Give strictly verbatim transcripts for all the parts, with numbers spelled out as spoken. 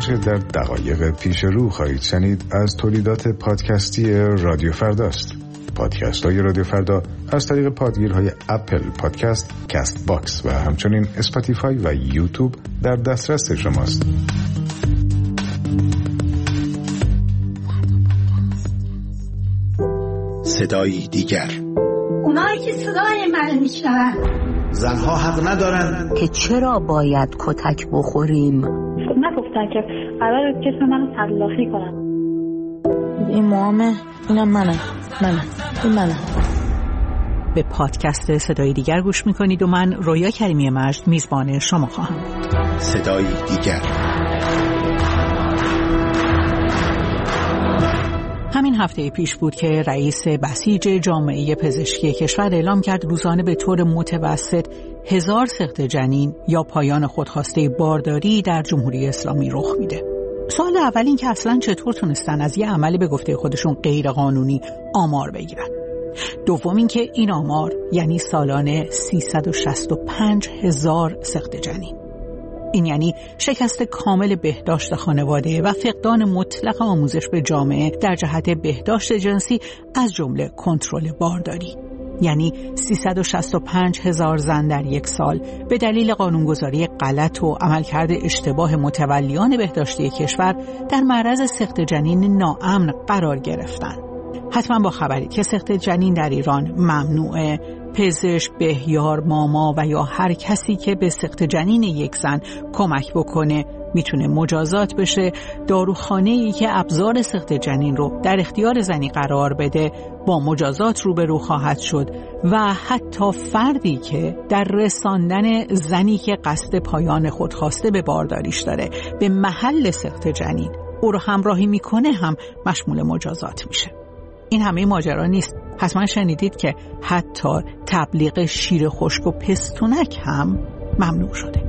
آنچه در دقایق پیش رو خواهید شنید از تولیدات پادکستی رادیو فرداست. پادکست های رادیو فردا از طریق پادگیرهای اپل پادکست، کست باکس و همچنین اسپاتیفای و یوتیوب در دسترس شماست. صدایی دیگر، اونایی که صدای من میشنون. زنها حق ندارن که چرا باید کتک بخوریم. نگفتن که قرار جسم منو تلافی کنن. این موامه، اینم منم منم این منم. به پادکست صدای دیگر گوش میکنید و من رویا کریمی مجد میزبان شما خواهم. صدای دیگر. همین هفته پیش بود که رئیس بسیج جامعه پزشکی کشور اعلام کرد روزانه به طور متوسط هزار سقط جنین یا پایان خودخواسته بارداری در جمهوری اسلامی رخ میده. سوال اول این که اصلا چطور تونستن از یه عملی به گفته خودشون غیر قانونی آمار بگیرن. دوم این که این آمار یعنی سالانه سیصد و شصت و پنج هزار سقط جنین. این یعنی شکست کامل بهداشت خانواده و فقدان مطلق آموزش به جامعه در جهت بهداشت جنسی از جمله کنترل بارداری. یعنی سیصد و شصت و پنج هزار زن در یک سال به دلیل قانونگذاری غلط و عملکرد اشتباه متولیان بهداشتی کشور در معرض سقط جنین ناامن قرار گرفتند. حتما با خبرید که سقط جنین در ایران ممنوعه. پزشک، بهیار، ماما و یا هر کسی که به سقط جنین یک زن کمک بکنه میتونه مجازات بشه. داروخانه‌ای که ابزار سقط جنین رو در اختیار زنی قرار بده با مجازات روبرو خواهد شد و حتی فردی که در رساندن زنی که قصد پایان خودخواسته به بارداریش داره به محل سقط جنین او رو همراهی میکنه هم مشمول مجازات میشه. این همه ماجرا نیست. حتما شنیدید که حتی تبلیغ شیر خشک و پستونک هم ممنوع شده.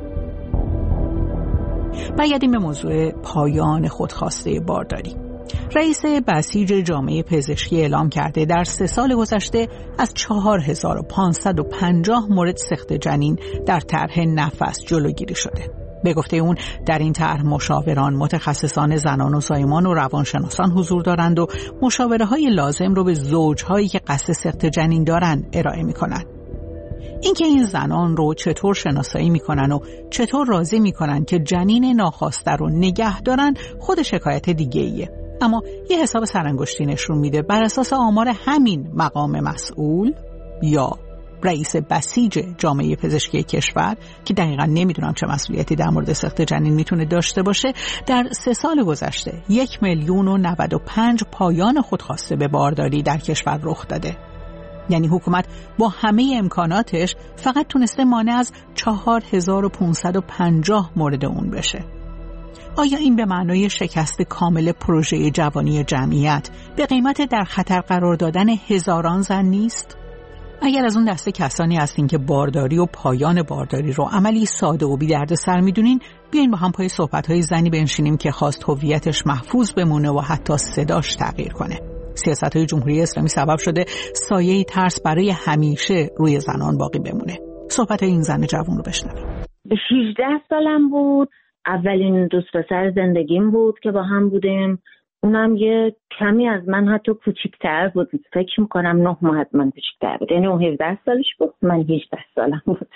برگردیم به موضوع پایان خودخواسته بارداری. رئیس بسیج جامعه پزشکی اعلام کرده در سه سال گذشته از چهار هزار و پانصد و پنجاه مورد سقط جنین در طرح نفس جلوگیری شده. به گفته اون در این طرح مشاوران، متخصصان زنان و زایمان و روانشناسان حضور دارند و مشاوره های لازم رو به زوجهایی که قصد سقط جنین دارن ارائه میکنن. اینکه این زنان رو چطور شناسایی میکنن و چطور راضی میکنن که جنین ناخواسته رو نگه دارن خود شکایت دیگه ایه. اما یه حساب سرانگشتی نشون میده بر اساس آمار همین مقام مسئول یا رئیس بسیج جامعه پزشکی کشور که دقیقاً نمیدونم چه مسئولیتی در مورد سقط جنین میتونه داشته باشه، در سه سال گذشته یک میلیون و نود و پنج پایان خودخواسته به بارداری در کشور رخ داده. یعنی حکومت با همه امکاناتش فقط تونسته مانع از چهار هزار و پانصد و پنجاه مورد اون بشه. آیا این به معنای شکست کامل پروژه جوانی جمعیت به قیمت در خطر قرار دادن هزاران زن نیست؟ اگر از اون دسته کسانی هستین که بارداری و پایان بارداری رو عملی ساده و بی دردسر میدونین، بیاین با هم پای صحبت‌های زنی بنشینیم که خواست هویتش محفوظ بمونه و حتی صداش تغییر کنه. سیاست‌های جمهوری اسلامی سبب شده سایه ترس برای همیشه روی زنان باقی بمونه. صحبت‌های این زن جوان رو بشنویم. شانزده سالم بود. اولین دوست پسر زندگیم بود که با هم بودیم. اونم یه کمی از من حتی کوچیک‌تر بود. فکر می‌کنم نه ماه از من کوچیک‌تر بود. یعنی اون هفده سالش بود، من هجده سالم بود.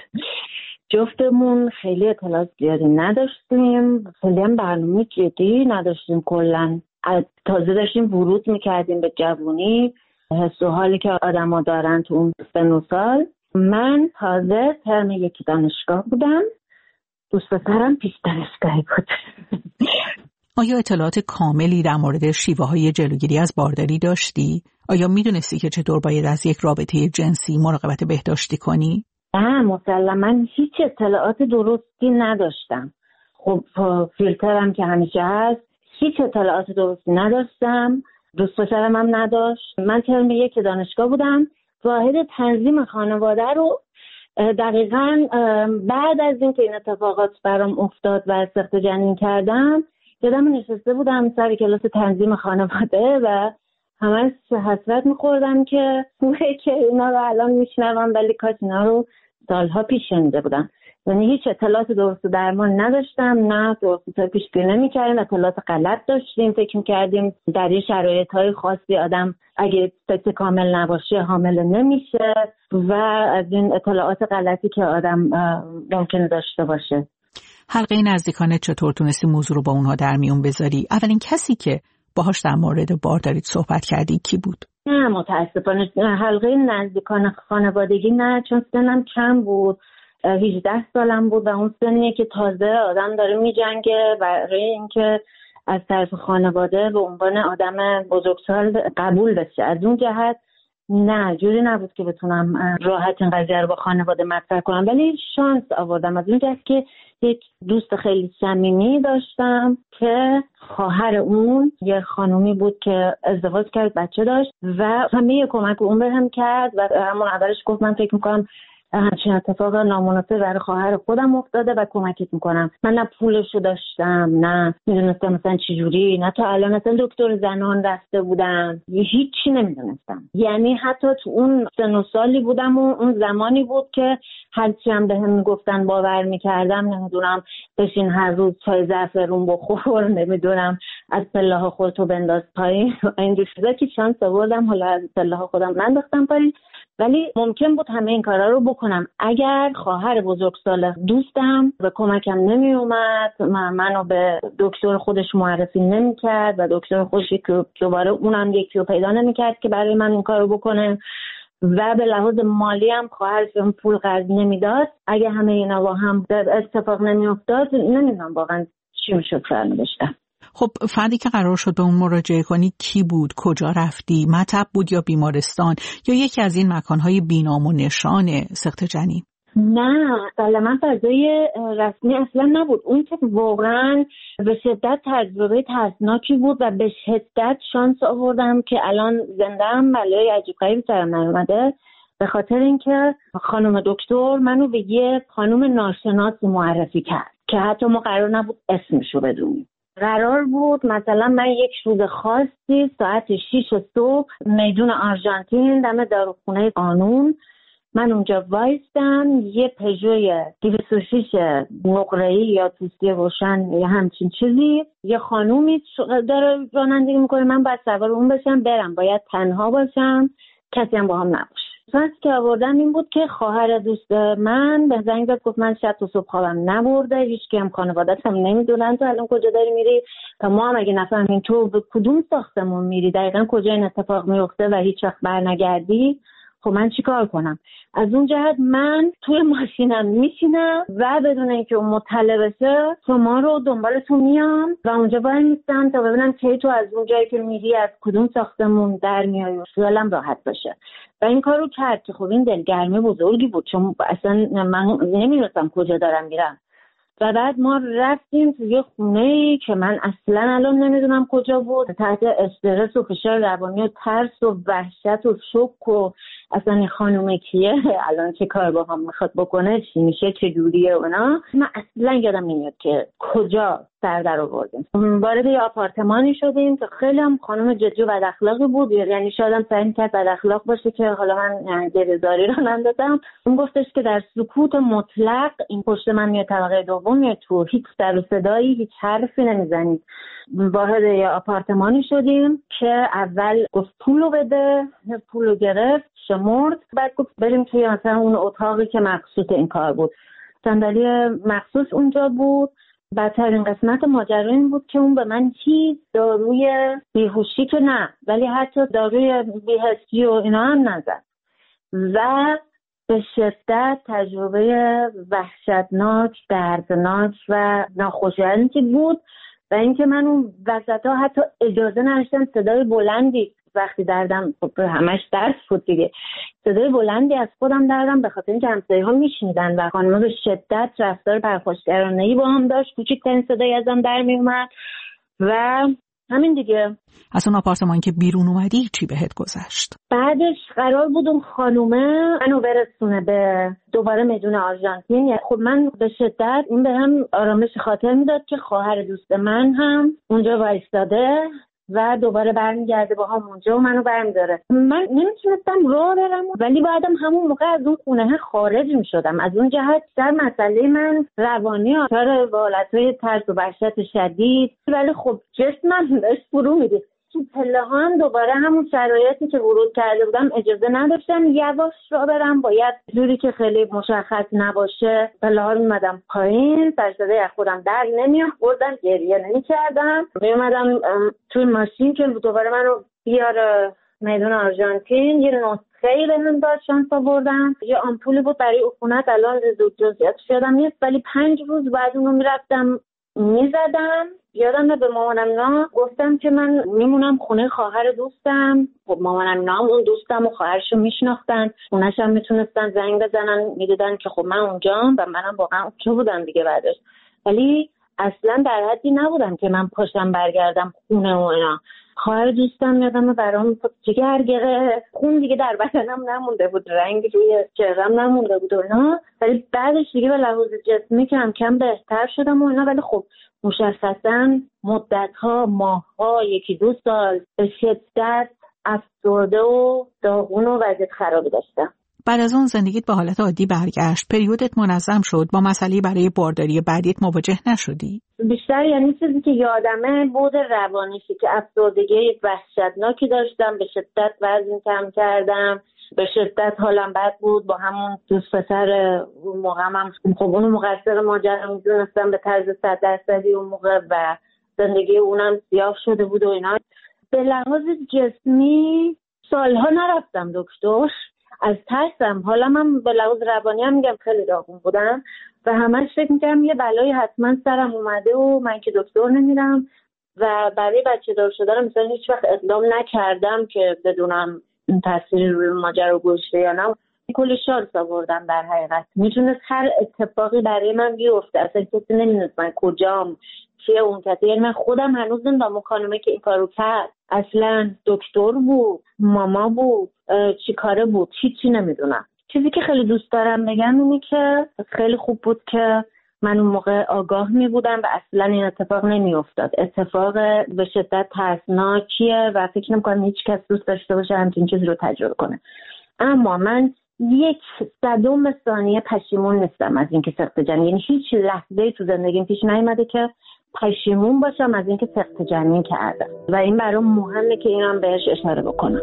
جفتمون خیلی اطلاعات زیادی نداشتیم. خیلی هم برنامه جدی نداشتیم کلاً. تازه داشتیم ورود می‌کردیم به جوانی. حس و حالی که آدم‌ها دارن تو اون سن و سال. من تازه ترم یکی دانشگاه بودم. دوست پسرم پیش دانشگاهی بود. آیا اطلاعات کاملی در مورد شیوه‌های جلوگیری از بارداری داشتی؟ آیا می‌دونستی که چطور باید از یک رابطه جنسی مراقبت بهداشتی کنی؟ نه، مسلماً هیچ اطلاعات درستی نداشتم. خب فیلترم که همیشه هست، هیچ اطلاعات درستی نداشتم. دوست پسرم هم نداشت. من ترم یک دانشگاه بودم. واحد تنظیم خانواده رو دقیقاً بعد از اینکه این اتفاقات برام افتاد و سقط جنین کردم، یادم نشسته بودم سر کلاس تنظیم خانواده و همش حسرت می‌خوردم که که اینا رو الان میشنوم، ولی کاش اینا رو سالها پیش شنیده بودم. یعنی هیچ اطلاعات درست درمان نداشتم، نه درست تا پیش بینی نمی‌کردیم، اطلاعات غلط داشتیم، فکر می‌کردیم در این شرایط‌های خاصی آدم اگه ست کامل نباشه حامل نمیشه و از این اطلاعات غلطی که آدم ممکنه داشته باشه. حلقه نزدیکانه چطور تونستی موضوع رو با اونها در میون بذاری؟ اولین کسی که باهاش در مورد بارداریت صحبت کردی کی بود؟ نه متاسفانه حلقه نزدیکان خانوادگی نه، چون سنم کم بود، هجده سالم بود و اون سنیه که تازه آدم داره میجنگه برای اینکه از طرف خانواده به عنوان آدم بزرگسال قبول بشه. از اون جهت نه جوری نبود که بتونم راحت این قضیه رو با خانواده مطرح کنم، ولی شانس آوردم از اون جهت که یک دوست خیلی صمیمی داشتم که خواهر اون یه خانومی بود که ازدواج کرد، بچه داشت و همه کمک اون بهم کرد و همون اولش گفت من فکر میکنم همچین اتفاق نامناسب برای خواهر خودم افتاده و کمکت میکنم. من نه پولشو داشتم، نه میدونستم مثلا چی جوری، نه تا الان مثلا دکتر زنان رفته بودم، هیچی نمیدونستم. یعنی حتی تو اون سن و سالی بودم و اون زمانی بود که هرچی هم بهم میگفتن باور میکردم. نمیدونم بشین هر روز چای زعفرون بخور، نمیدونم از پله‌ها خودتو بنداز پایین، این دو چیزا که شانس آوردم حالا از پله‌ها خودم ننداختم پایین، ولی ممکن بود همه این کارا رو بکنم اگر خواهر بزرگسال دوستم به کمکم نمی اومد، من منو به دکتر خودش معرفی نمی کرد و دکتر خودش که دوباره اونم یکی رو پیدا نمی کرد که برای من این کارو بکنه و به لحاظ مالی هم خواهرش اون پول قرض نمیداد. اگه همه اینا با هم اتفاق نمی افتاد نمیدونم واقعا چی میشد سرنوشتم. خب فردی که قرار شد به اون مراجعه کنی کی بود؟ کجا رفتی؟ مطب بود یا بیمارستان یا یکی از این مکانهای بینام و نشان سقط جنین؟ نه من فضای رسمی اصلا نبود. اون که واقعا به شدت تجربه ترسناکی بود و به شدت شانس آوردم که الان زنده‌ام، بلای عجیب غریبی سرم نیومده، به خاطر اینکه خانم دکتر منو به یه خانم ناشناس معرفی کرد که حتی ما قرار نبود اسمشو بدونیم. قرار بود مثلا من یک روز خاصی ساعت شیش صبح میدون آرژانتین دم داروخونه قانون من اونجا وایستم، یه پژوی دویست و شش نقره‌ای یا توسی روشن یا همچین چیزی، یه خانومی داره رانندگی میکنه، من باید سوار اون بشم برم، باید تنها باشم، کسی هم با هم نباشه. پس که آوردم این بود که خواهر دوست من به زنگ زد گفت من شب تا صبح خوابم نبرده، هیچ کی هم خانواده‌ات هم نمیدونن تو الان کجا داری میری و ما هم اگه نفهمیم تو به کدوم ساختمون میری، دقیقاً کجا این اتفاق میفته و هیچ وقت برنگردی، خب من چیکار کنم؟ از اون جهت من توی ماشینم میشینم و بدون اینکه اون مطلع بشه شما رو دنبالتون میام و اونجا وای میستم تا ببینم که تو از اون جایی که میری از کدوم ساختمون در میای و خیالم راحت باشه. و این کارو کرد که خب این دلگرمی بزرگی بود چون اصلا من نمیدونستم کجا دارم میرم. و بعد ما رفتیم توی یه خونه‌ای که من اصلا الان نمیدونم کجا بود، تحت استرس و فشار روانی و ترس و وحشت و شوک و اصلا این خانومه کیه، الان چه کار با هم میخواد بکنه، چی میشه، چه جوریه اونا، من اصلا یادم نمیاد که کجا سر در آوردیم. وارد یه آپارتمانی شدیم که خیلی هم خانم جدی و بد اخلاقی بود، یعنی شایدم سعی کرد بد اخلاق باشه که حالا من گریزاری رو نندازم. اون گفتش که در سکوت مطلق این پشت من میاد طبقه دوم میاد تو، هیچ سر و صدایی، هیچ حرفی نمیزنید. وارد یه آپارتمانی شدیم که اول گفت پولو بده، پولو گرفت شمرد، بعد گفت بریم توی مثلا اون اتاقی که مخصوص این کار بود، صندلی مخصوص اونجا بود. بدترین قسمت ماجرا این بود که اون به من هیچ داروی بیهوشی که نه، ولی حتی داروی بی‌حسی و اینا هم نزد و به شدت تجربه وحشتناک، دردناک و ناخوشایندی بود و اینکه من اون وسطا حتی اجازه نداشتم صدای بلندی، وقتی دردم خب همش درس بود دیگه، صدای بلندی از خودم دردم به خاطر اینکه همسایه‌ها میشنیدن و خانم‌ها به شدت رفتار پرخاشگرانه‌ای با هم داشت، کوچکترین صدایی ازم در میومد و همین دیگه. از اون آپارتمان که بیرون اومدی چی بهت گذشت؟ بعدش قرار بود اون خانومه منو برسونه به دوباره میدون آرژانتین. خب من به شدت این به هم آرامش خاطر میداد که خواهر دوست من هم اونجا وایستاده و دوباره برمیگرده با همونجا و منو برمیداره. من نمیتونستم راه برم ولی بعدم همون موقع از اون خونه خارج میشدم. از اون جهت در مسئله من روانی آثار و حالتهای ترس و وحشت شدید، ولی خب جسمم داشت فرو میرفت. تو پله ها هم دوباره همون شرایطی که ورود کرده بودم اجازه نداشتم یواش را برم، باید جوری که خیلی مشخص نباشه پله ها رو میمدم پایین، سرصدای از خودم در نمیآوردم، گریه نمی‌کردم، میومدم توی ماشین که دوباره منو بیاره میدون آرژانتین. یه نسخه‌ای بهم داد، شانس آوردم، یه آمپولی بود برای عفونت، الان جزئیاتش یادم نیست ولی پنج روز بعد اونو میرفتم میزدم. یادمه به مامانم نا گفتم که من میمونم خونه خواهر دوستم. خب مامانم نام اون دوستم و خواهرشو میشناختن، خونه‌ش هم میتونستن زنگ بزنن، میدیدن که خب من اونجام و منم واقعا اونجا بودم دیگه بعدش. ولی اصلا در حدی نبودم که من پاشم برگردم خونه و اینا. خواهر دوستم یادمه برام جگر گره، خون دیگه در بدنم نمونده بود، رنگ روی چهرم نمونده بود و اینا. ولی بعدش دیگه به لحاظ جسمی کم کم بهتر شدم و اینا. ولی خب مشخصا مدت‌ها، ماه‌ها، یکی دو سال به شدت افسرده و داغون و وضعیت خرابی داشتم. بعد از اون زندگیت به حالت عادی برگشت، پریودت منظم شد، با مسئله برای بارداری بعدیت مواجه نشدی؟ بیشتر یعنی چیزی که یادمه بود روانیشی که افسردگی وحشتناکی داشتم، به شدت وزن کم کردم، به شدت حالم بد بود. با همون دوست پسر موقعم هم خب اونو مقصر ماجرا میدونستم به طرز صد درصدی اون موقع و زندگی اونم سیاه شده بود و اینا. به لحاظ جسمی سالها نرفتم دکتر از ترسم. حالم هم به لحاظ روانی هم میگم خیلی داغون بودم و همش فکر میکردم یه بلایی حتما سرم اومده و من که دکتر نمیرم و برای بچه دار شدنم مثلا هیچ وقت اقدام نکردم که بدونم این تاثیری روی ماجرا گذاشته یا نه. کلی شانس آوردم در حقیقت، میتونست هر اتفاقی برای من بیفته، اصلا کسی نمیدونست من کجام چیه اون کسی. یعنی من خودم هنوز نمیدونم اون خانومه که این کارو کرد اصلا دکتر بود، ماما بود، چی کاره بود، هیچی نمیدونم. چیزی که خیلی دوست دارم بگم اینه که خیلی خوب بود که من اون موقع آگاه می بودم و اصلا این اتفاق نمی افتاد. اتفاق به شدت ترسناکیه و فکر نمی کنم هیچ کس دوست داشته باشه همچین چیزی رو تجربه کنه. اما من یک صدم ثانیه پشیمون نیستم از اینکه سقط جنین، یعنی هیچ لحظه‌ای تو زندگیم پیش نیامده که پشیمون باشم از اینکه سقط جنین کردم و این برام مهمه که اینم بهش اشاره بکنم.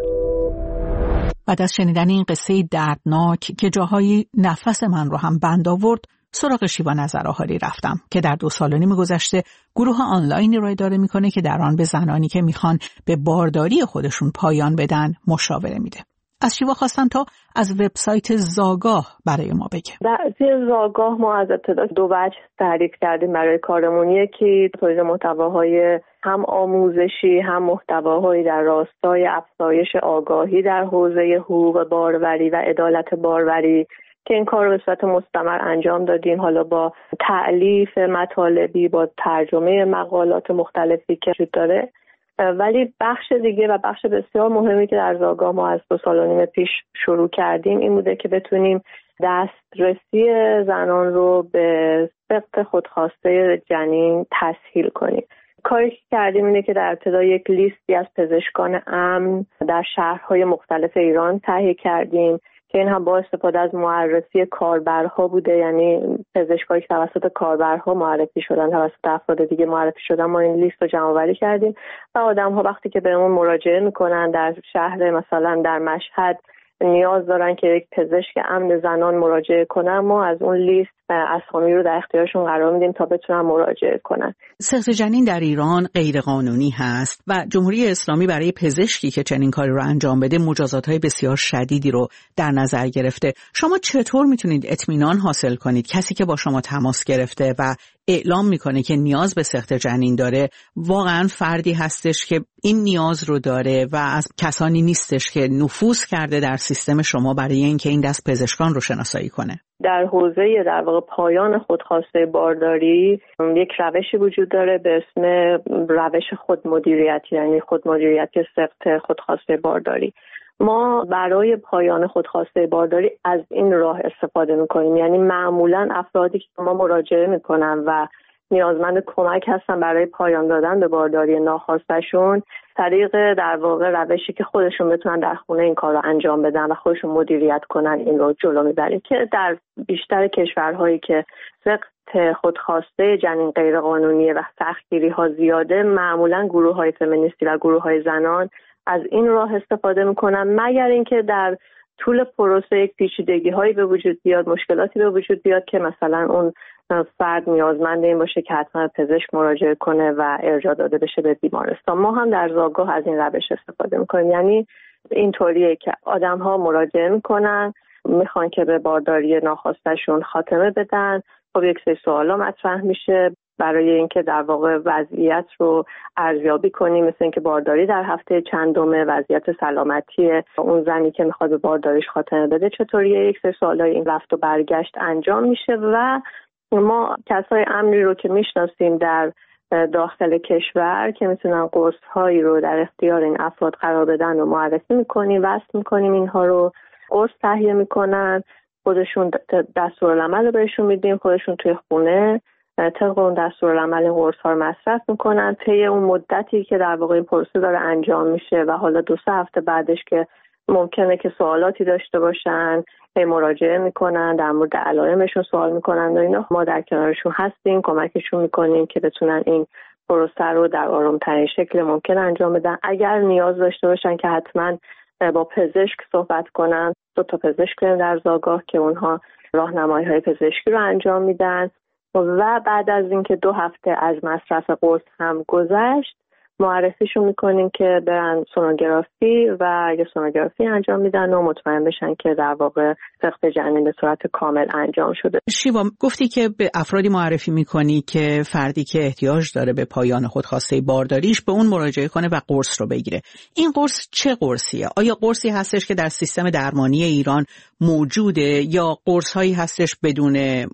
بعد از شنیدن این قصه دردناک که جاهایی نفس من رو هم بند آورد، سراغ شیوا نظرآحالی رفتم که در دو سال و نیم گذشته گروه آنلاینی رو اداره میکنه که در آن به زنانی که میخوان به بارداری خودشون پایان بدن مشاوره میده. از شیوا خواستم تا از وبسایت زاگاه برای ما بگه. در زاگاه ما از ابتدا دو وجه تحریک کردیم برای کارمون. یکی تولید محتواهای هم آموزشی هم محتواهایی در راستای افزایش آگاهی در حوزه حقوق باروری و عدالت باروری که این کار رو به صورت مستمر انجام دادیم، حالا با تألیف مطالبی، با ترجمه مقالات مختلفی که وجود داره. ولی بخش دیگه و بخش بسیار مهمی که در زاگاه ما از دو سال و نیم پیش شروع کردیم این بوده که بتونیم دسترسی زنان رو به سقط خودخواسته جنین تسهیل کنیم. کاری که کردیم اینه که در ابتدا یک لیستی از پزشکان امن در شهرهای مختلف ایران تهیه کردیم که این هم با استفاده از معرفی کاربرها بوده، یعنی پزشکایی که توسط کاربرها معرفی شدن، توسط افراد دیگه معرفی شدن. ما این لیست رو جمع‌آوری کردیم و آدم‌ها وقتی که بهمون مراجعه میکنن در شهر مثلا در مشهد نیاز دارن که یک پزشک امن زنان مراجعه کنن، ما از اون لیست اسامی رو در اختیارشون قرار میدیم تا بتونن مراجعه کنن. سقط جنین در ایران غیرقانونی هست و جمهوری اسلامی برای پزشکی که چنین کاری رو انجام بده مجازات‌های بسیار شدیدی رو در نظر گرفته. شما چطور میتونید اطمینان حاصل کنید کسی که با شما تماس گرفته و اعلام میکنه که نیاز به سقط جنین داره واقعا فردی هستش که این نیاز رو داره و از کسانی نیستش که نفوذ کرده در سیستم شما برای اینکه این دست پزشکان رو شناسایی کنه؟ در حوزه در واقع پایان خودخواسته بارداری یک روشی وجود داره به اسم روش خودمدیریت، یعنی خودمدیریت سقط خودخواسته بارداری. ما برای پایان خودخواسته بارداری از این راه استفاده میکنیم، یعنی معمولا افرادی که ما مراجعه میکنن و نیازمند کمک هستن برای پایان دادن به بارداری ناخواستشون، طریق در واقع روشی که خودشون بتونن در خونه این کار رو انجام بدن و خودشون مدیریت کنن این رو جلو میبره، که در بیشتر کشورهایی که سقط خودخواسته جنین غیرقانونی و سختگیری ها زیاده، معمولا گروه های فمینیستی و گروه های زنان از این راه استفاده میکنن، مگر اینکه در طول پروسه یک پیچیدگی هایی به وجود بیاد، مشکلاتی به وجود بیاد که مثلا اون فرد نیازمند این باشه که حتما پزشک مراجعه کنه و ارجاع داده بشه به بیمارستان. ما هم در زادگاه از این روش استفاده میکنیم، یعنی اینطوریه که آدم ها مراجعه میکنن، میخوان که به بارداری ناخواستشون خاتمه بدن. خب یک سری سوالا مطرح میشه برای اینکه در واقع وضعیت رو ارزیابی کنیم، مثل اینکه بارداری در هفته چندمه، وضعیت سلامتی اون زنی که میخواد به بارداریش خاتمه بده چطوریه. یک سری سوالای این رفت و برگشت انجام میشه و ما کسای امنی رو که میشناسیم در داخل کشور که میتونن قرص هایی رو در اختیار این افراد قرار بدن و معرفی میکنیم، وصل میکنیم، اینها رو قرص تهیه میکنن، خودشون دستورالعمل رو بهشون میدیم، خودشون توی خونه طبق اون دستورالعمل قرص ها رو مصرف میکنن. طی اون مدتی که در واقع این پروسه داره انجام میشه و حالا دو سه هفته بعدش که ممکنه که سوالاتی داشته باشن، مراجعه میکنن، در مورد علائمشون سوال میکنن و اینا، ما در کنارشون هستیم، کمکشون میکنیم که بتونن این پروسه رو در آرام‌ترین شکل ممکن انجام بدن. اگر نیاز داشته باشن که حتما با پزشک صحبت کنن، دو تا پزشک در زادگاه که اونها راهنمایی‌های پزشکی رو انجام میدن و بعد از اینکه دو هفته از مصرف قرص هم گذشت معرفیشون میکنیم که برن سونوگرافی و یه سونوگرافی انجام میدن و مطمئن بشن که در واقع سقط جنین به صورت کامل انجام شده. شیوا، گفتی که به افرادی معرفی میکنی که فردی که احتیاج داره به پایان خودخواسته بارداریش به اون مراجعه کنه و قرص رو بگیره. این قرص چه قرصیه؟ آیا قرصی هستش که در سیستم درمانی ایران موجوده یا قرص هایی هستش بدون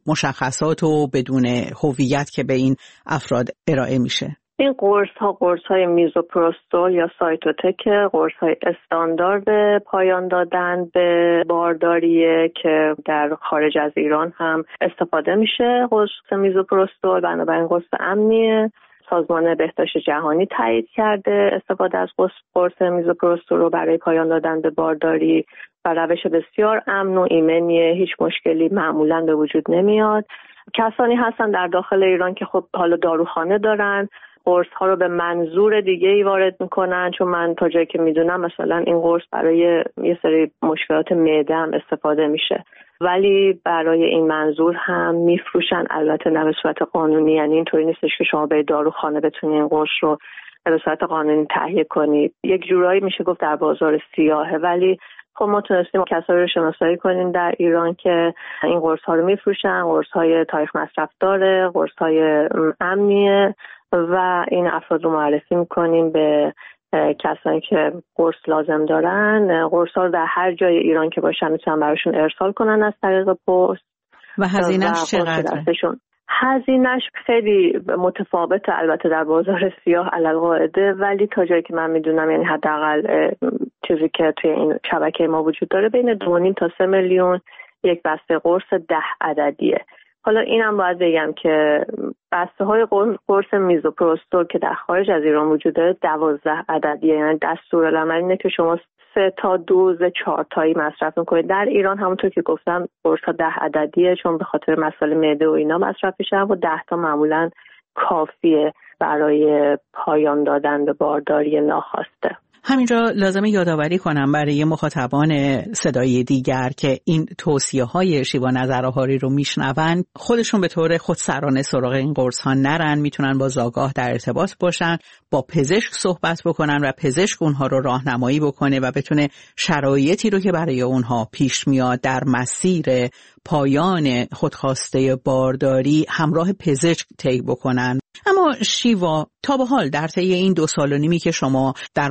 مشخصات و بدون هویت که به این افراد ارائه میشه؟ این قرص ها قرص های میزوپروستول یا سایتوتک، قرص های استاندارد پایان دادن به بارداریه که در خارج از ایران هم استفاده میشه. قرص میزوپروستول بنابراین قرص امنیه. سازمان بهداشت جهانی تایید کرده استفاده از قرص میزوپروستول رو برای پایان دادن به بارداری و روش بسیار امن و ایمنیه، هیچ مشکلی معمولا به وجود نمیاد. کسانی هستن در داخل ایران که خب حالا داروخانه دارن، قرص ها رو به منظور دیگه ای وارد میکنن، چون من تا جایی که میدونم مثلا این قرص برای یه سری مشکلات معده هم استفاده میشه، ولی برای این منظور هم میفروشن، البته نه به صورت قانونی. یعنی اینطوری نیستش که شما به داروخانه بتونید این قرص رو به صورت قانونی تهیه کنید. یک جورایی میشه گفت در بازار سیاهه، ولی خب ما تونستیم کسایی رو شناسایی کنیم در ایران که این قرص ها رو میفروشن. قرص های تاریخ مصرف داره، قرص های امنیه و این افراد رو معرفی میکنیم به کسانی که قرص لازم دارن. قرص ها رو در هر جای ایران که باشن میتونن براشون ارسال کنن از طریق پست. و هزینه‌اش چقدره؟ هزینه‌اش خیلی متفاوته البته در بازار سیاه علالقاعده، ولی تا جایی که من میدونم یعنی حداقل چیزی که توی این شبکه ما وجود داره بین دو و نیم تا سه میلیون یک بسته قرص ده عددیه. حالا اینم باید بگم که بسته های قرص میزوپروستول که در خارج از ایران وجود داره دوازده عددیه، یعنی دستورالعمل اینه که شما سه تا دوز چهار تایی مصرف میکنید. در ایران همونطور که گفتم قرص ها ده عددیه، چون به خاطر مسائل معده و اینا مصرف میشن و ده تا معمولا کافیه برای پایان دادن به بارداری ناخواسته. همینجا لازمه یادآوری کنم برای مخاطبان صدای دیگر که این توصیه های شیوا نظرآهاری رو میشنون، خودشون به طور خودسرانه سراغ این قرص ها نرن، میتونن با زادگاه در ارتباط باشن، با پزشک صحبت بکنن و پزشک اونها رو راهنمایی بکنه و بتونه شرایطی رو که برای اونها پیش میاد در مسیر پایان خودخواسته بارداری همراه پزشک طی بکنن. اما شیوا، تا به حال در طی این دو سال و نیمی که شما در مورد این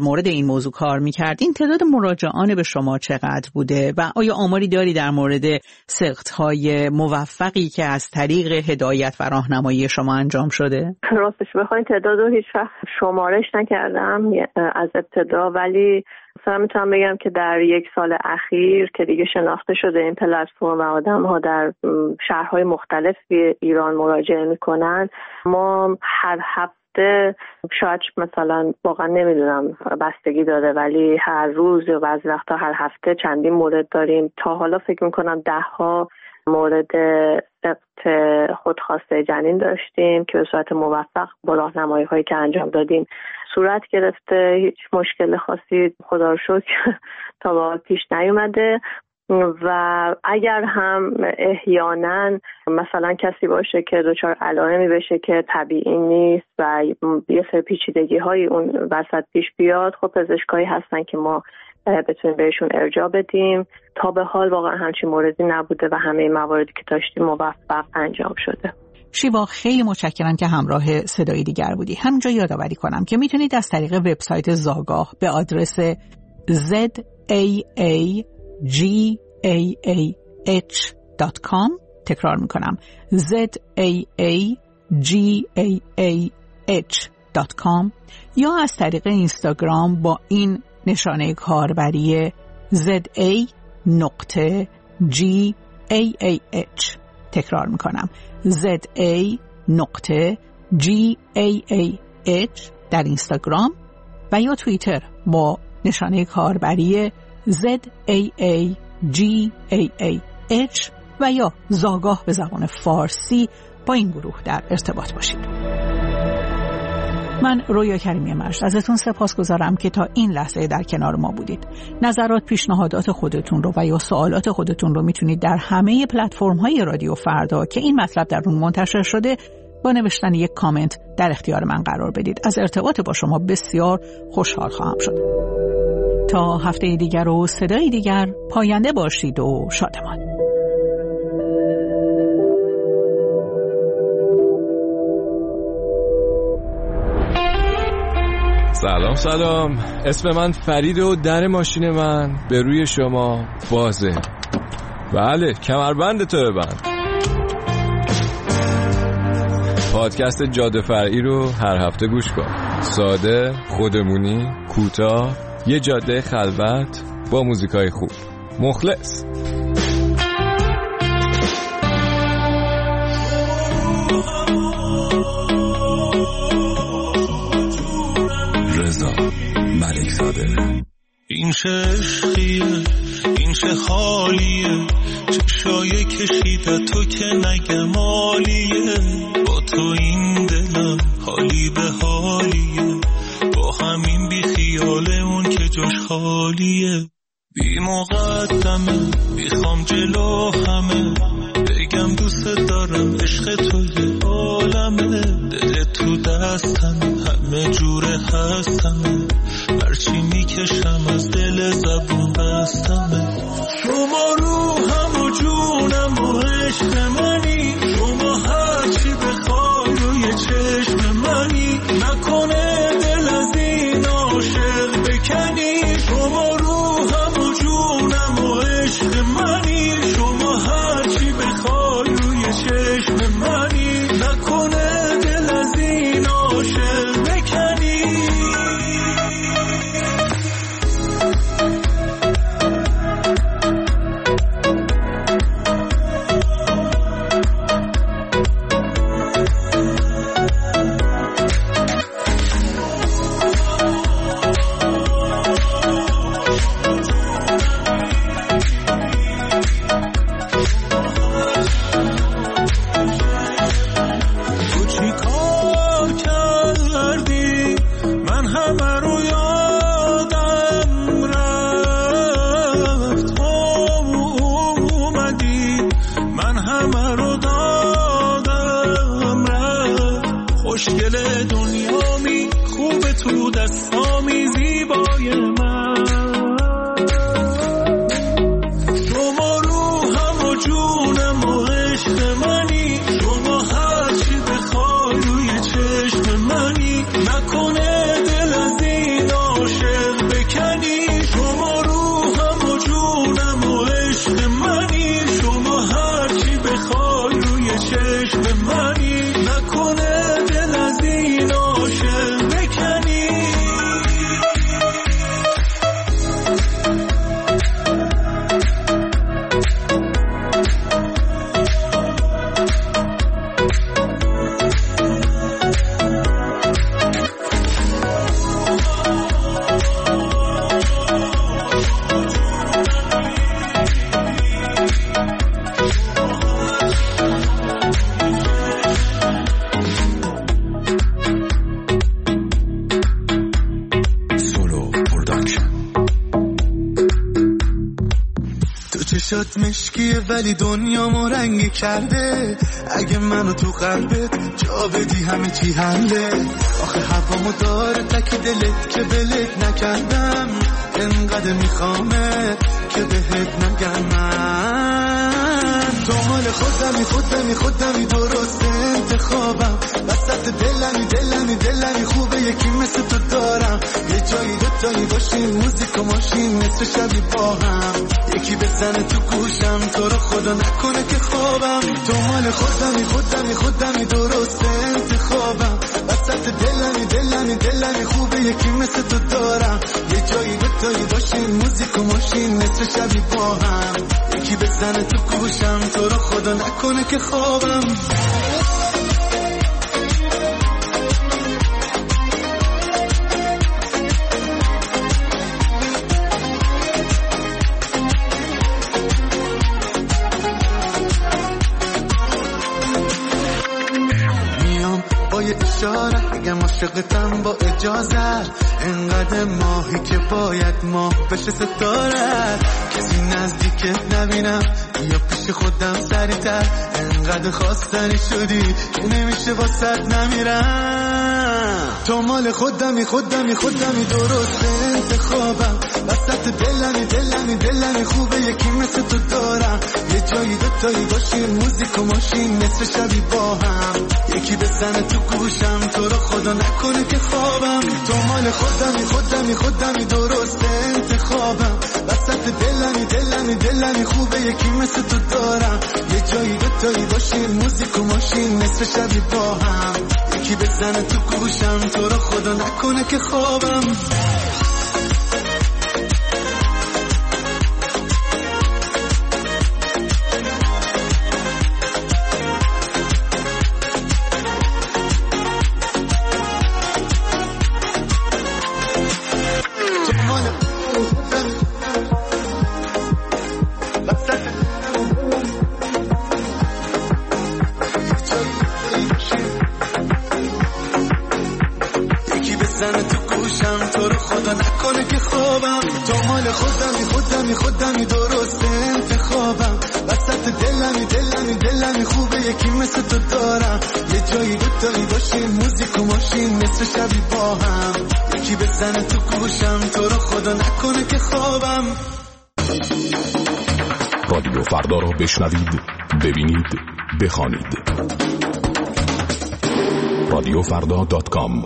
این موضوع کار میکردین تعداد مراجعان به شما چقدر بوده و آیا آماری داری در مورد سقط‌های موفقی که از طریق هدایت و راهنمایی شما انجام شده؟ راستش بخواین تعداد رو هیچ وقت شمارش نکردم از ابتدا، ولی مثلا میتونم بگم که در یک سال اخیر که دیگه شناخته شده این پلتفرم و آدم‌ها در شهرهای مختلفی ایران مراجعه میکنن، ما هر هفته شاید مثلا واقعا نمیدونم بستگی داره، ولی هر روز و بعضی وقتا هر هفته چندین مورد داریم. تا حالا فکر میکنم ده ها مورد سقط خودخواسته جنین داشتیم که به صورت موفق با راهنمایی هایی که انجام دادیم صورت گرفته. هیچ مشکل خاصی خدا رو شکر تا به حال پیش نیومده و اگر هم احیانا مثلا کسی باشه که دچار علائمی بشه که طبیعی نیست و یه سری پیچیدگی های اون وسط پیش بیاد، خب پزشکایی هستن که ما بتونیم بهشون ارجاع بدیم. تا به حال واقعا همچین موردی نبوده و همه مواردی که داشتیم موفق انجام شده. شیوا خیلی متشکرم که همراه صدای دیگر بودی. همینجا یادآوری کنم که میتونید از طریق وبسایت زاگاه به آدرس زد ای ای جی ای ای اچ دات کام تکرار میکنم زد ای ای جی ای ای اچ دات کام یا از طریق اینستاگرام با این نشانه کاربری زد ای نقطه جی ای ای اچ تکرار میکنم زد ای نقطه جی ای ای اچ در اینستاگرام و یا توییتر با نشانه کاربری زد ای ای جی ای ای اچ و یا زاگاه به زبان فارسی. با این گروه در ارتباط باشید. من رویا کریمی مرش ازتون سپاسگزارم که تا این لحظه در کنار ما بودید. نظرات، پیشنهادات خودتون رو و یا سوالات خودتون رو میتونید در همه پلتفرم‌های رادیو فردا که این مطلب در اون منتشر شده با نوشتن یک کامنت در اختیار من قرار بدید. از ارتباط با شما بسیار خوشحال خواهم شد. تا هفته دیگر و صدای دیگر، پاینده باشید و شادمان. سلام سلام، اسم من فرید و در ماشین من به روی شما بازه. بله، کمربند تو ببند. پادکست جاده فرعی رو هر هفته گوش کن. ساده، خودمونی، کوتاه، یه جاده خلوت با موزیکای خوب. مخلص. رضا ملک زاده. این چه عشقیه، این چه حالیه، چشای کشیده تو که نگه مالیه. با تو این دلم حالی به حالیه، با همین بی خیاله اون که جاش خالیه. بی مقدمه میخوام جلو همه بگم دوست دارم، عشق تو یه عالمه. دل تو دستم همه جوره هستم، هرچی میکشم از دل زبون بستمه. شما روحم و جونم و عشق منی، شما هرچی بخوای روی چشم منی. نکنه دل از این عاشق بکنی، شما روحم و جونم و عشق منی. شما هرچی بخوای روی چشم منی. نکنه دل از این عاشق بکنی. خوشگل دنیامی، خوب تو دستامی، زیبای من. شما روحم و جونم و عشق منی، شما هرچی بخوای روی چشم منی. نکنه دل از این عاشق چشات مشکیه ولی دنیامو رنگی کرده. اگه منو تو قلبت جا بدی همه چی حله. آخه هوامو داره تک دلت که بلت نکردم. انقدر میخوامه که بهت نگم من. تو مال خودمی خودمی خودمی درست انتخابم. وسط دلمی دلمی دلمی خوبه یکی مثل تو دارم. یه جایی دوتایی باشیم موزیک و ماشین مثل شبی با هم. یکی بزنه تو گوشم تو رو خدا نکنه که خوابم. تو مال خودمی خودمی خودمی درست انتخابم. وسط دلمی دلمی دلمی خوبه یکی مثل تو دارم. یه جایی دوتایی باشیم موزیک و ماشین مثل شبی با هم. یکی بزنه تو گوشم تو رو خدا نکنه که خوابم. اشاره بگم عاشقتم با اجازه. انقدر ماهی که باید ماه بشه ستاره. کسی نزدیکت نبینم یا پیش خودم سریعتر. انقدر خواستنی شدی که نمیشه واسط نمیرم. تو مال خودمی خودمی خودمی درست انتخابم. وسط دلمی دلمی دلمی خوبه یکی مثل تو دارم. یه جایی دوتایی باشیم موزیک و ماشین مثل شبی با هم. یکی بزنه تو گوشم تو رو خدا نکنه که خوابم. تو مال خودمی خودمی خودمی درست انتخابم. وسط دلمی دلمی دلمی خوبه یکی مثل تو دارم. یه جایی دوتایی باشیم موزیک و ماشین مثل شبی با هم. یکی بزنه تو گوشم تو رو خدا نکنه که خوابم. خودمی خودمی خودمی درست انتخابم. وسط دلمی دلمی دلمی خوبه یکی مثل تو دارم. یه جایی دوتایی باشیم موزیک و ماشین مثل شبی با هم. یکی بزنه تو گوشم تو رو خدا نکنه که خوابم. رادیو فردا رو بشنوید، ببینید، بخوانید. رادیو فردا دات کام.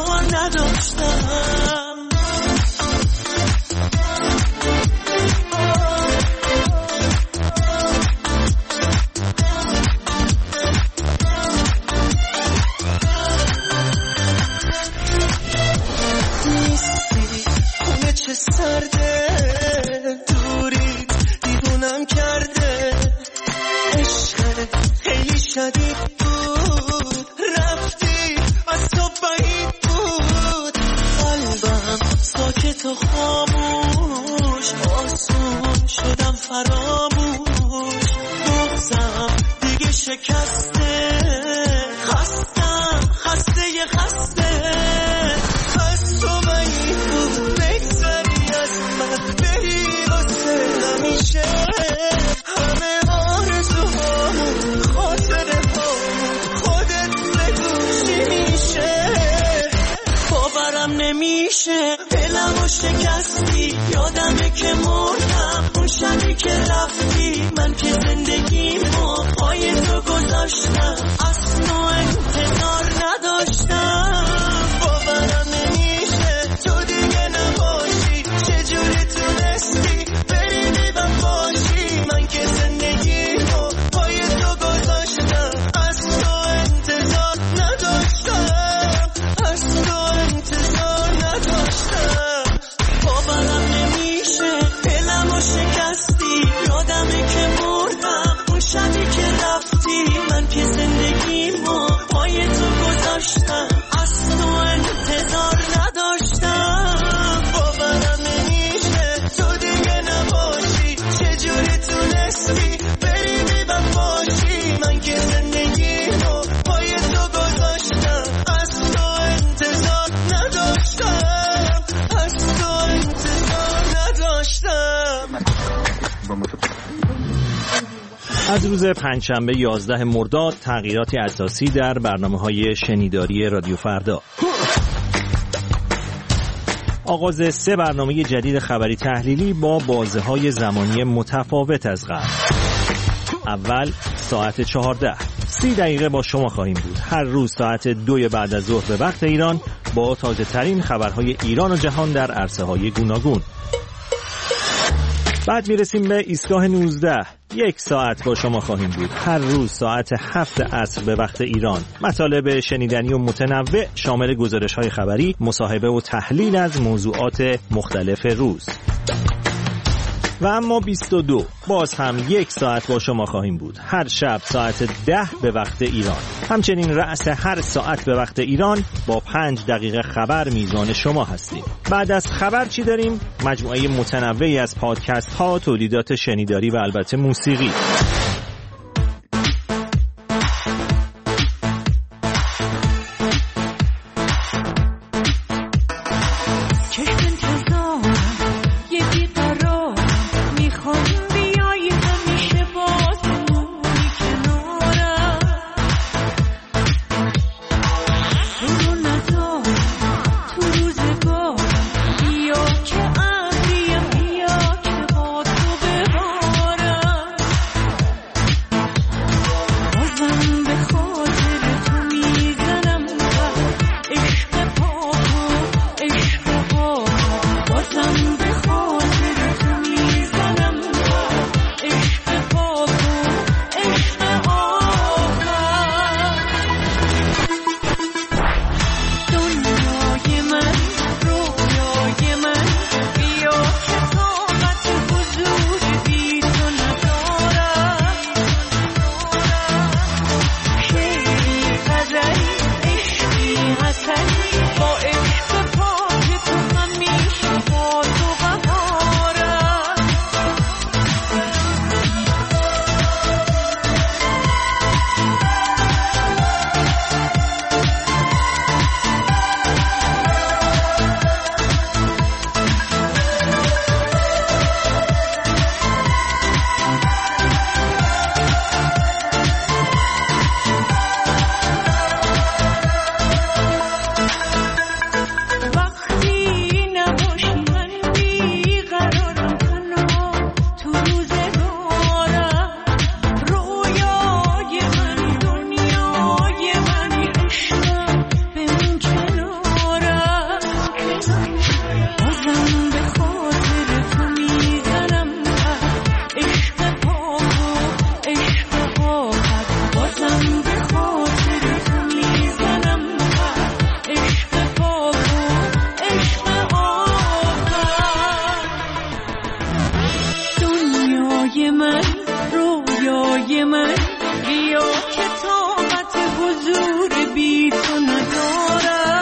نداشتم. آسون شدم فراموش، بغزم دیگه شکسته، خستم خسته ی خسته. از تو من بود بگذری از من، بری واسه همیشه. همه آرزوهامون خاطره هامون خودت بگو چی میشه. باورم نمیشه دلمو شکستی، یادمه که مردم اون شبی که رفتی. من که زندگیمو پای تو گذاشتم، از تو انتظار نداشتم. باورم نمیشه تو دیگه نباشی، چجوری تونستی بری بی باشی. من که زندگیمو پای تو گذاشتم، از تو انتظار نداشتم، از تو انتظار نداشتم. باورم نمیشه دلمو شکستی، یادمه که مردم اون شبی که رفتی. من که زندگیمو پای تو گذاشتم، از تو انتظار نداشتم. باورم نمیشه تو دیگه نباشی، چجوری تونستی بری بی باشی. من که زندگیمو پای تو گذاشتم، از تو انتظار نداشتم، از تو انتظار نداشتم. از روز پنجشنبه یازده مرداد تغییراتی اساسی در برنامه‌های شنیداری رادیو فردا. آغاز سه برنامه جدید خبری تحلیلی با بازه‌های زمانی متفاوت از قبل. اول ساعت چهارده، سی دقیقه با شما خواهیم بود. هر روز ساعت دو بعد از ظهر به وقت ایران با تازه ترین خبرهای ایران و جهان در عرصه‌های گوناگون. بعد میرسیم به ایستگاه نوزده، یک ساعت با شما خواهیم بود. هر روز ساعت هفت عصر به وقت ایران. مطالب شنیدنی و متنوع شامل گزارش‌های خبری، مصاحبه و تحلیل از موضوعات مختلف روز. و اما بیست و دو، باز هم یک ساعت با شما خواهیم بود. هر شب ساعت ده به وقت ایران. همچنین رأس هر ساعت به وقت ایران با پنج دقیقه خبر میزبان شما هستیم. بعد از خبر چی داریم؟ مجموعه متنوعی از پادکست ها، تولیدات شنیداری و البته موسیقی.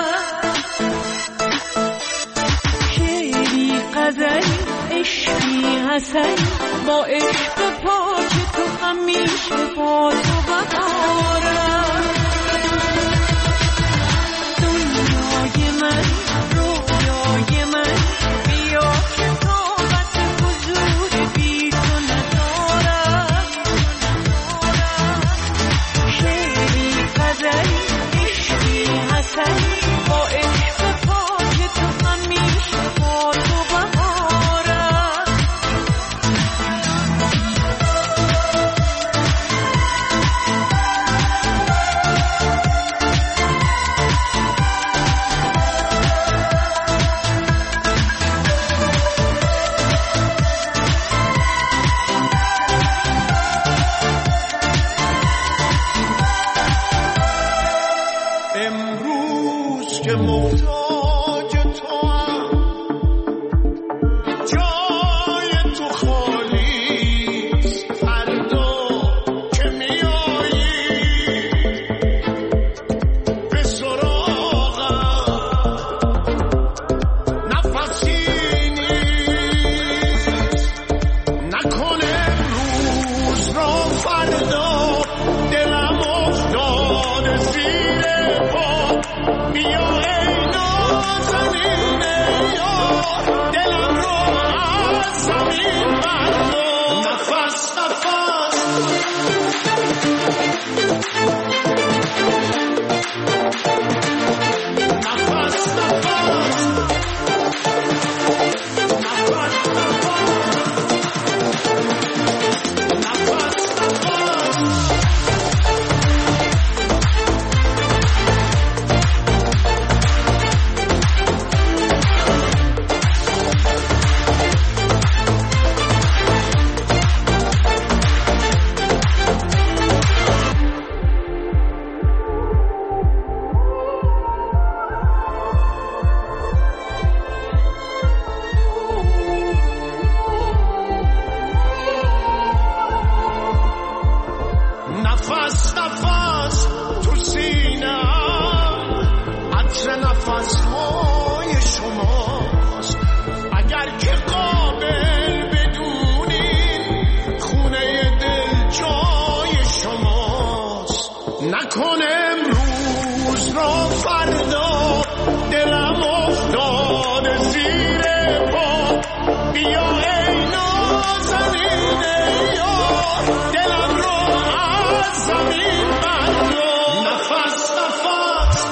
نظری عشقی حسنی با عشق پاک تو همیشه با تو بهارم. دنیای من رویای من بیا که طاقت حضور بی تو ندارم. شعری غزلی عشقی حسنی با عشق پاک تو همیشه با تو بهارم. امروز که محتاج تو هم جای تو خالیست، فردا که میایی به سراغم نفسی نیست. نکنه امروز را فردا دلم افتاده زیر بیا ای نازنین یار دلم رو از زمین بردار. نفس نفس نفس نفس نفس تو سینه‌ام عطر نفس‌های شماست. اگر که قابل بدونین خونه دل جای شماست. نکنه امروز را فردا دلم افتاده زیر پا. بیا ای نازنین یار دلم رو زمین بردار. نفس نفس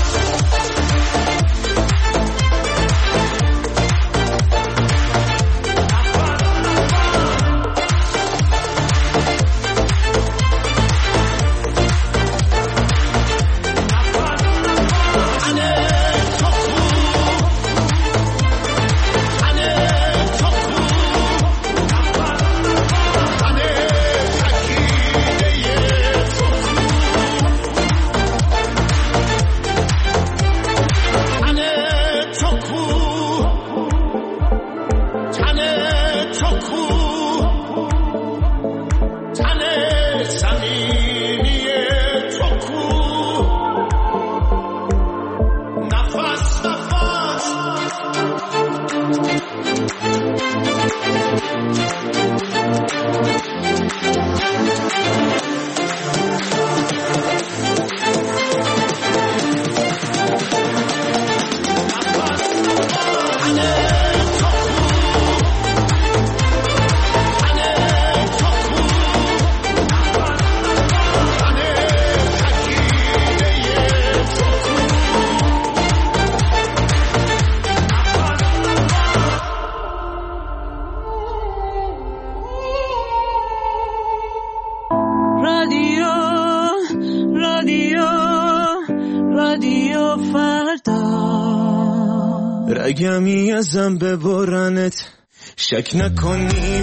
رگمی ازم ببرنت شک نکنی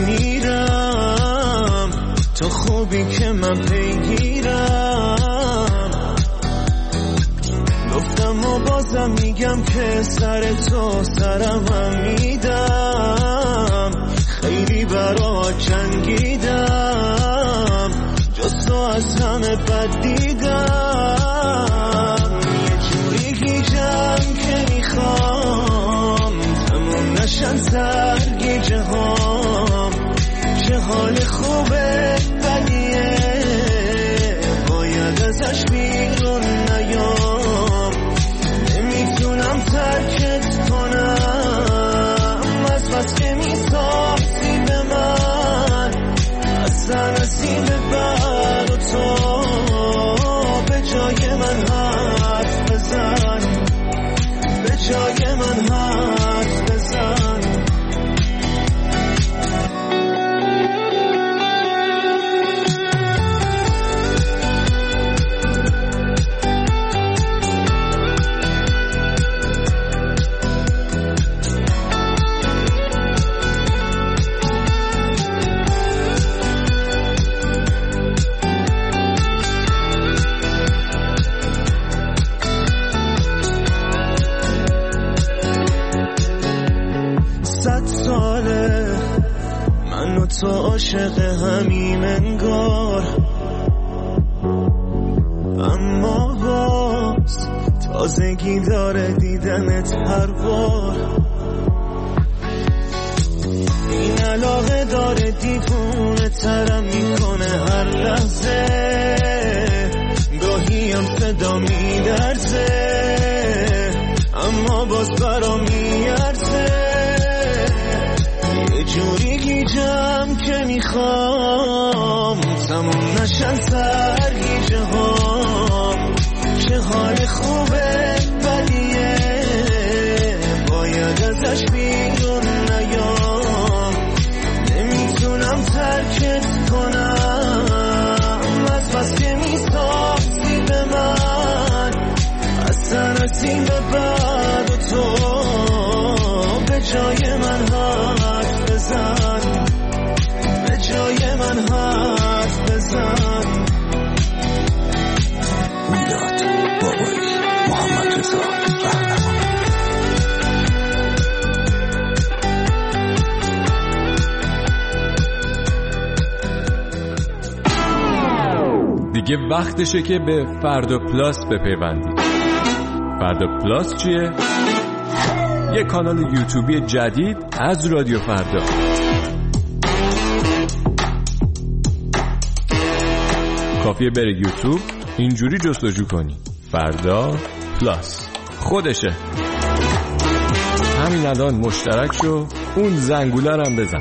میرم تو خوبی که من پیگیرم. گفتم و بازم میگم که سر تو سرم هم میدم. خیلی برا جنگیدم جز تو از همه بد دیدم. یه جوری گیجم که میخوام تموم نشن سرگیجه هام. من و تو عاشق همیم انگار، اما باز تازگی داره دیدنت هر بار. این علاقه داره دیوونه ترم میکنه هر لحظه، گاهی هم صدا میلرزه اما باز برام میارزه. یه جوری گیجم که میخوام تموم نشن سرگیجه هام، چه حال خوبه بدیه باید ازش بیرون نیام. نمیتونم ترکت کنم از بس که میسازی به من، اصلا رسیم به بعد و تو به جای من حرف بزن، به جای من حرف بزن. میلاد بابایی، محمد رضا رهنما. دیگه وقتشه که به فردا پلاس بپیوندید. فردا پلاس چیه؟ یه کانال یوتیوبی جدید از رادیو فردا. کافیه بره یوتیوب اینجوری جستجو کنی فردا پلاس، خودشه. همین الان مشترک شو، اون زنگوله هم بزن.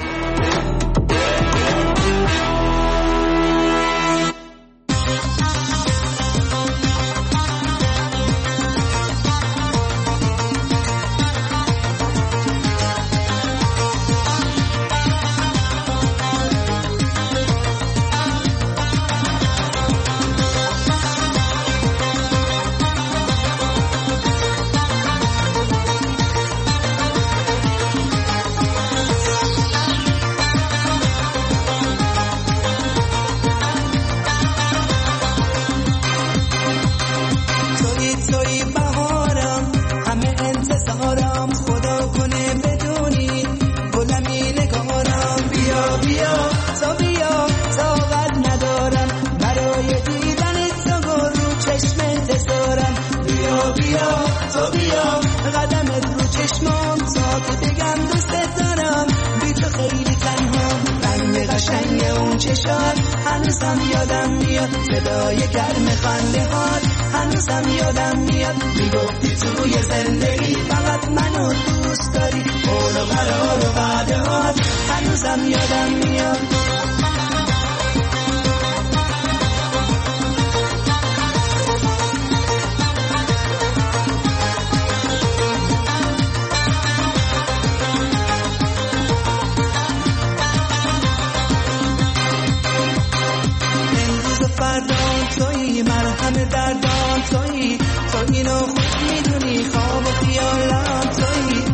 هنوزم یادم میاد صدای گرم خنده هات، هنوزم یادم میاد میگفتی توی زندگی فقط منو دوست داری، قول و قرار و وعده هات هنوزم یادم میاد. مرهم دردان تویی، تو اینو خوب میدونی، خواب و خیالم تویی.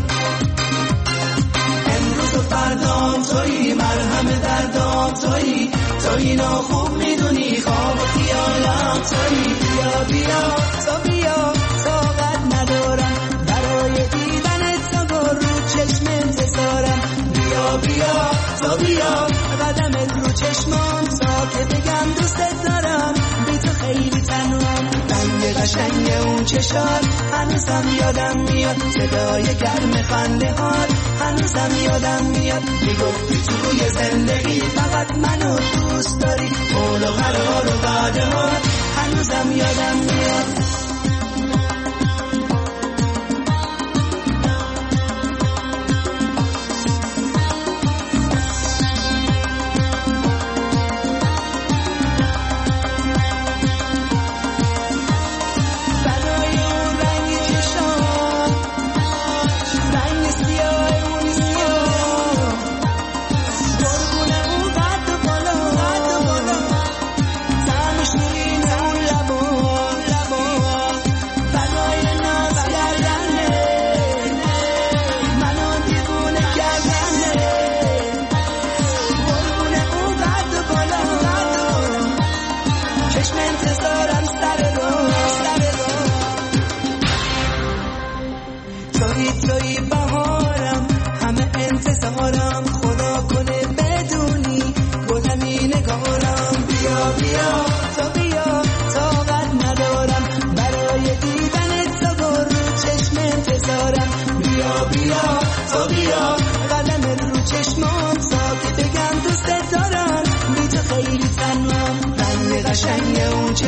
امروز و فردام تویی، مرهم دردان تویی، تو اینو خوب میدونی، خواب و خیالم تویی. بیا بیا تو بیا، طاقت ندارم برای دیدنت، تو رو چشم انتظارم. بیا بیا تو بیا، قدمت رو چشمام تا که بگم دوستت دارم، خیلی تنهام. رنگ قشنگ اون چشات هنوزم یادم میاد، صدای گرم خنده هات هنوزم یادم میاد میگفتی توی زندگی فقط منو دوست داری، قول و قرار و وعده هات هنوزم یادم میاد.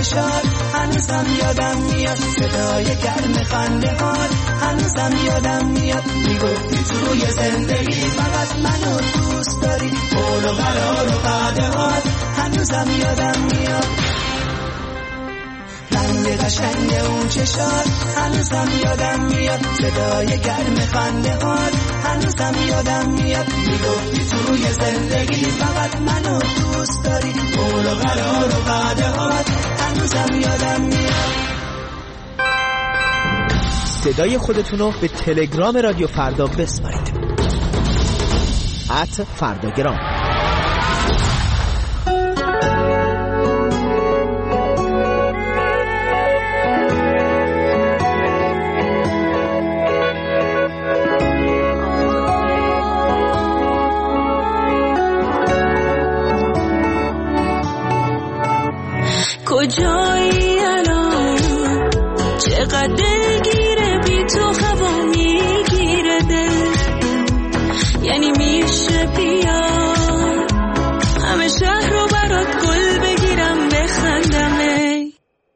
چشات، هنوزم یادم میاد صدای گرم خنده هات، هنوزم یادم میاد میگفتی توی زندگی فقط منو دوست داری، قول و قرار و وعده هات، هنوزم یادم میاد رنگ قشنگ اون چشات، هنوزم یادم میاد صدای گرم خنده هات، هنوزم یادم میاد میگفتی توی زندگی فقط منو دوست داری، قول و قرار و وعده هات، هنوزم یادم میاد. صدای خودتونو به تلگرام رادیو فردا بسپارید. ات فرداگرام. کجایی الان چقدر دلگیره بی تو هوا میگیره دل، یعنی میشه بیا همه شهر رو برات گل بگیرم بخندم ای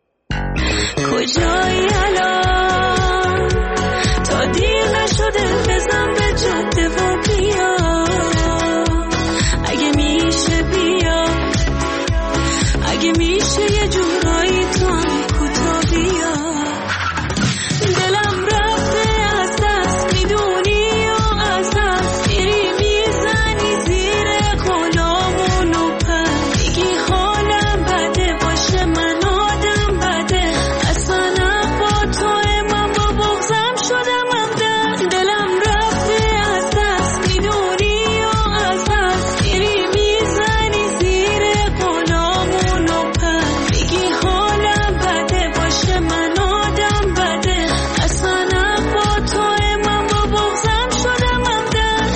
کجایی الان تا دیر نشده بزن به جاده و بیا اگه میشه بیا اگه میشه یه جورایی تو هم کوتا بیا دلم رفته از دست میدونی و از دست میری میزنی زیر قلامون و پر میگی حالم بده باشه من آدم بده اصلا با تو من با بغضم شدم همدم دلم رفته از دست میدونی و از دست میری میزنی زیر قلامون و پر میگی حالم بده باشه من آدم بده اصلا با تو من با بغضم شدم همدم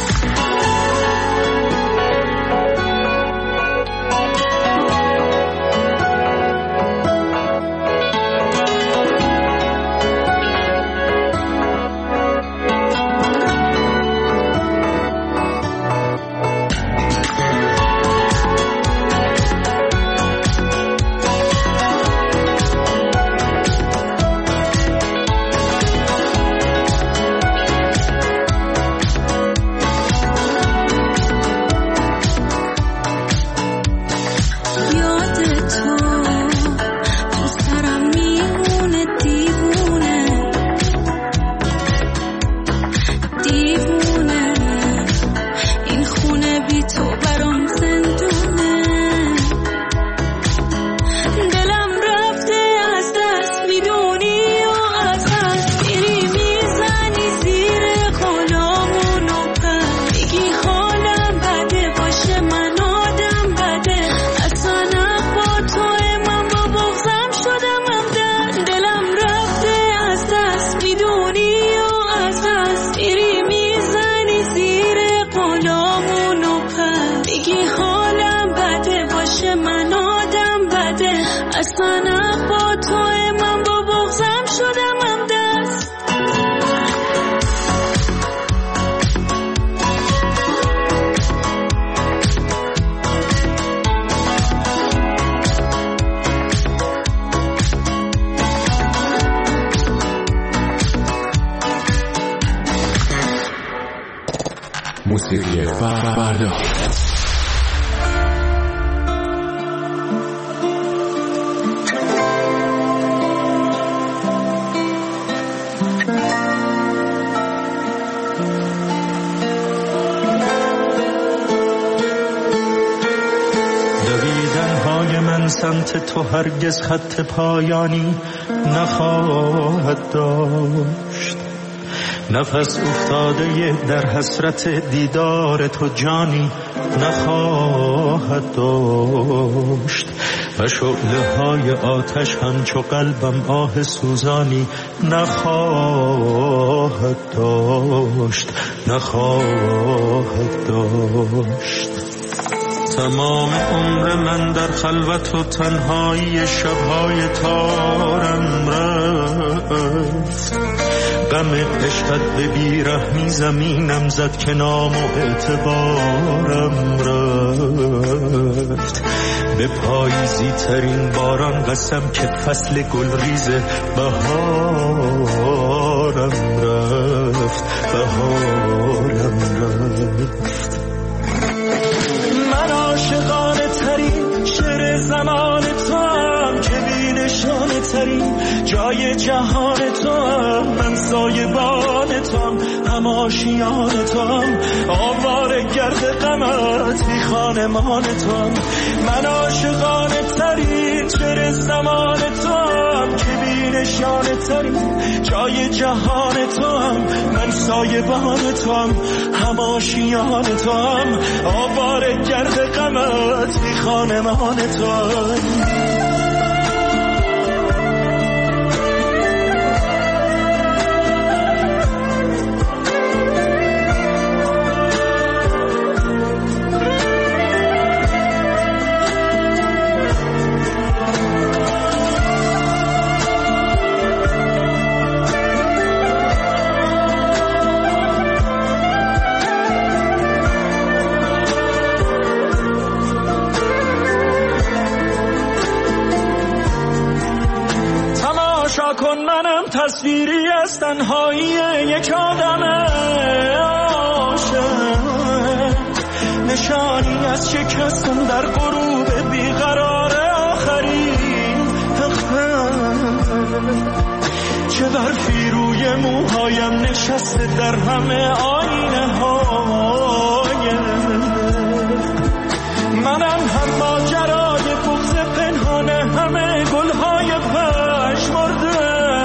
یاد تو تو سرم میمونه دیوونه دیوونه این خونه بی تو برام زندونه دلم رفته از دست میدونی و از دست میری میزنی زیر قلامون و پر میگی حالم بده باشه من آدم بده اصلا با تو من با بغضم شدم همدم دلم رفته از دست میدونی و از دست میری میزنی زیر قلامون و پر میگی حالم بده باشه من آدم بده اصلا با تو من با بغضم شدم همدست موسیقی فردا. دویدن‌های من سمت تو هرگز خط پایانی نخواهد داشت، نفس افتاده در حسرت دیدار تو جانی نخواهد داشت و شعله های آتش همچو قلبم آه سوزانی نخواهد داشت نخواهد داشت. تمام عمر من در خلوت و تنهایی شبهای تارم رفت، غم عشقت به بیرحمی زمینم زد که نام و اعتبارم رفت. به پاییزی ترین باران قسم که فصل گل ریزه بهارم رفت بهارم رفت. من عاشقانه ترین شعر زمان تو هم که بی نشانه ترین جای جهان تو هم، من سایبان تو هم، هم آشیان تو هم، آواره گرد غمت بی خانمان تو هم. من عاشقانه ترین شعر زمان تو هم که بی نشانه ترین جای جهان تو هم، من سایبان تو هم، هم آشیان تو هم، آواره گرد غمت بی خانمان تو هم. تصویری از تنهایی یک آدم عاشق، نشانی از شکستن در غروب بیقرار آخرین چه برفی روی موهایم نشسته در همه آینه های منم، هم ماجرای بغض پنهان همه گلهای پژمرده،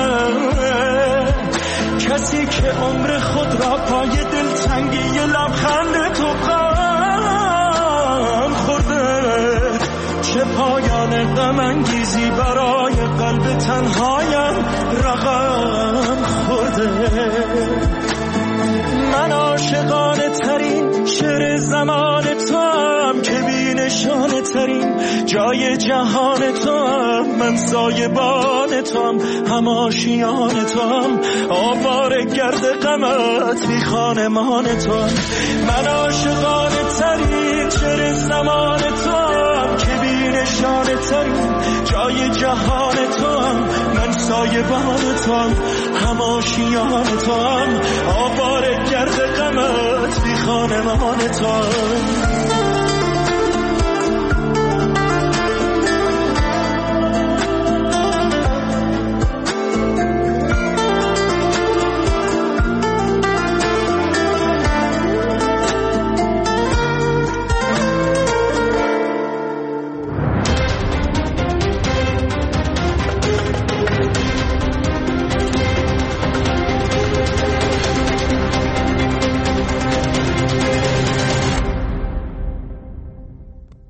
کسی که عمر خود را پای دلتنگی لبخند تو غم خورده، چه پایان غم انگیزی برای قلب تنهایم رقم خورده. من عاشقانه ترین شعر زمان تو هم که بی نشانه ترین جای جهان تو هم، من سایبان تو هم، هم آشیان تو هم، آواره گرد غمت بی خانمان تو هم. من عاشقانه ترین شعر زمان تو هم که بی نشانه ترین جای جهان تو هم، من سایبان تو هم، هم آشیان تو هم، آواره گرد غمت بی خانمان تو هم.